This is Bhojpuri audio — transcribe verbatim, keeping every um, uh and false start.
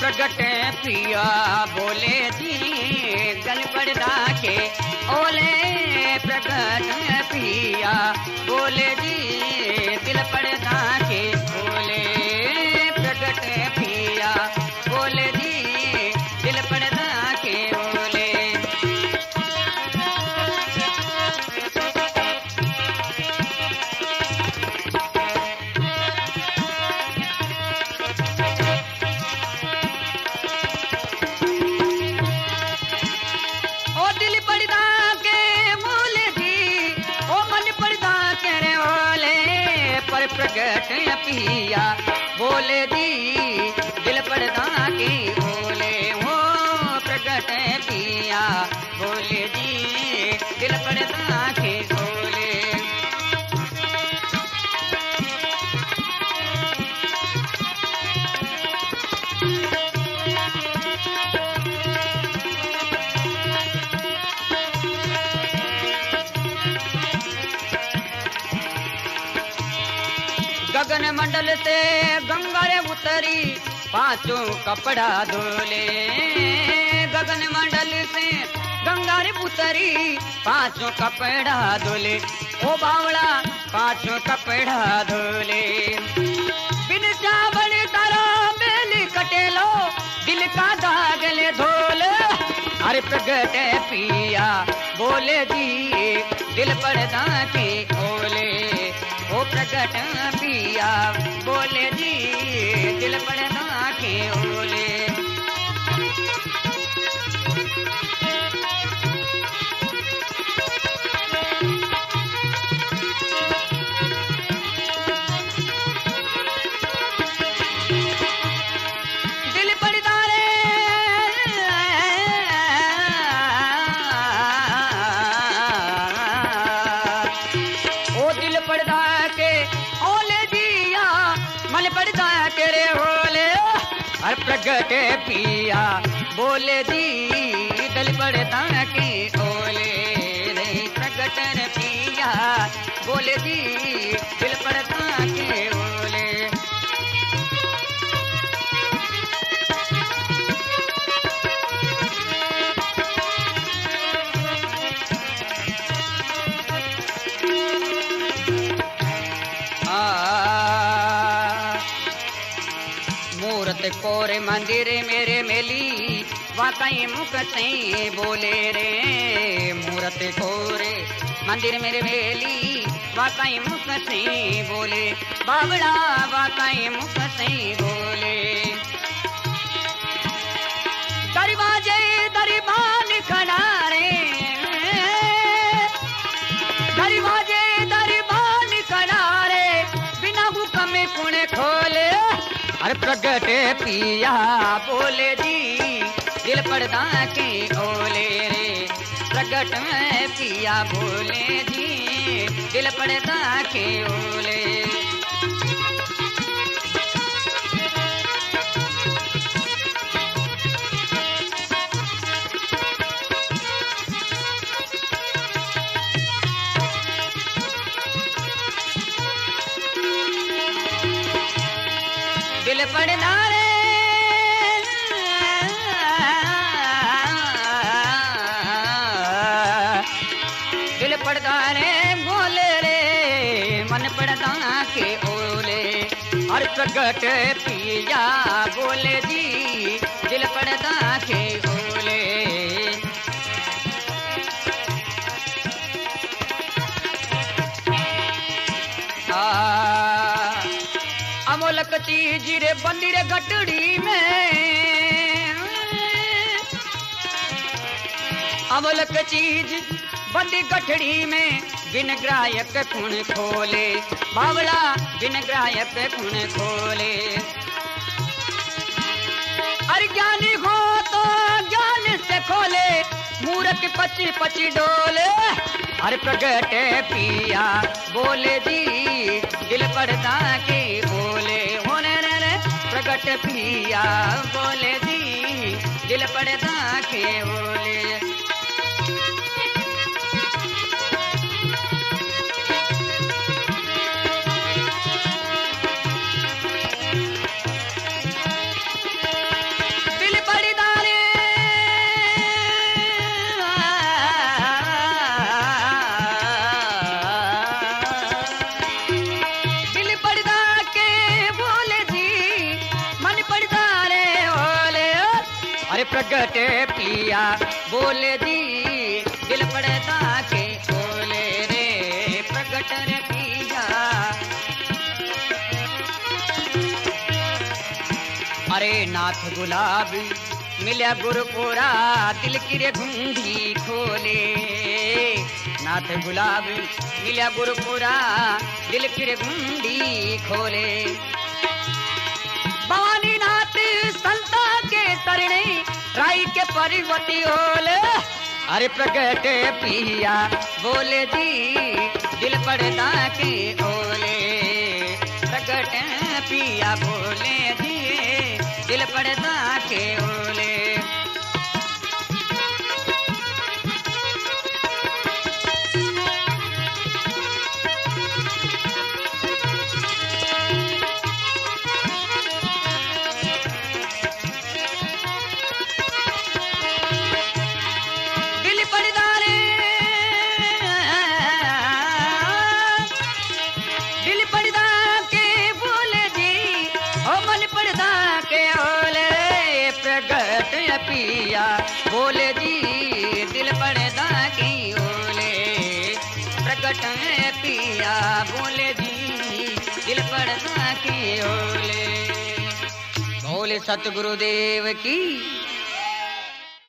प्रगट पिया बोले जी दिल पर्दा के ओले प्रगट पिया बोले जी दिल पर्दा के ओले प्रगट पिया बोले जी दिल पर्दा के ओले प्रगट पिया बोले दी दिल पर्दा के बोले हो प्रगट पिया बोले दी दिल पर्दा के बोले गगन मंडल से गंगा रे उतरी पांचों कपड़ा धोले गगन मंडल से गंगा रे उतरी पांचों कपड़ा धोले ओ बावड़ा पांचों कपड़ा धोले बिन चावल तारा बेल कटेलो दिल का दाग ले धोले अरे प्रगट पिया बोले दी दिल पर्दा के ओले ओ प्रगट पिया बोले जी दिल पर्दा के ओले दिल पर्दा रे ओ दिल पर्दा के ओले दिया मन पर्दा तेरे ओले हर प्रगट पिया बोले दी दिल पर्दा के ओले नहीं प्रगट पिया बोले दी दिल पर्दा के ओले मूरत कोरे मंदिर मेरे मेली वाकई मुख से बोले रे मूरत कोरे मंदिर मेरे मेली वाकई मुख से बोले बाबड़ा वाकई मुख से बोले दरवाजे दरबान खड़ा रे दरवाजे दरबान खड़ा रे बिना हुक्म कुण खोले अरे प्रगट पिया बोले जी दिल पर्दा के ओले रे प्रगट पिया बोले जी दिल पर्दा के ओले दिल पर्दा रे दिल पर्दा रे बोले रे मन पर्दा के ओले हर प्रगट पिया बोले जी दिल पर्दा के ओले अमोलक चीज रे बंदी रे गटड़ी में अमोलक चीज बंदी गठड़ी में बिन ग्राहक खून खोले बावड़ा बिन ग्राहक खून खोले अरे ज्ञानी हो तो ज्ञान से खोले मूर्ख पची पची डोले अरे प्रगट पिया बोले जी दिल पर्दा के बोले होने रे प्रगट पिया बोले जी दिल पर्दा के बोले अरे प्रगटे पिया बोले जी दिल पड़ता के बोले रे प्रगट रे पिया। अरे नाथ गुलाबी मिल्या गुरपुरा दिल की रे घुंडी खोले। नाथ गुलाबी मिल्या गुरपुरा दिल की रे घुंडी खोले। भवानी नाथ संता के तरणे राई के परिवती ओले। अरे प्रगट पिया बोले जी दिल पड़ता के ओले। प्रगट पिया बोले जी दिल पड़ता के ओले। पिया बोले जी दिल पड़ता की ओले। प्रगट पिया बोले जी दिल पड़ता की ओले। बोले सतगुरुदेव की।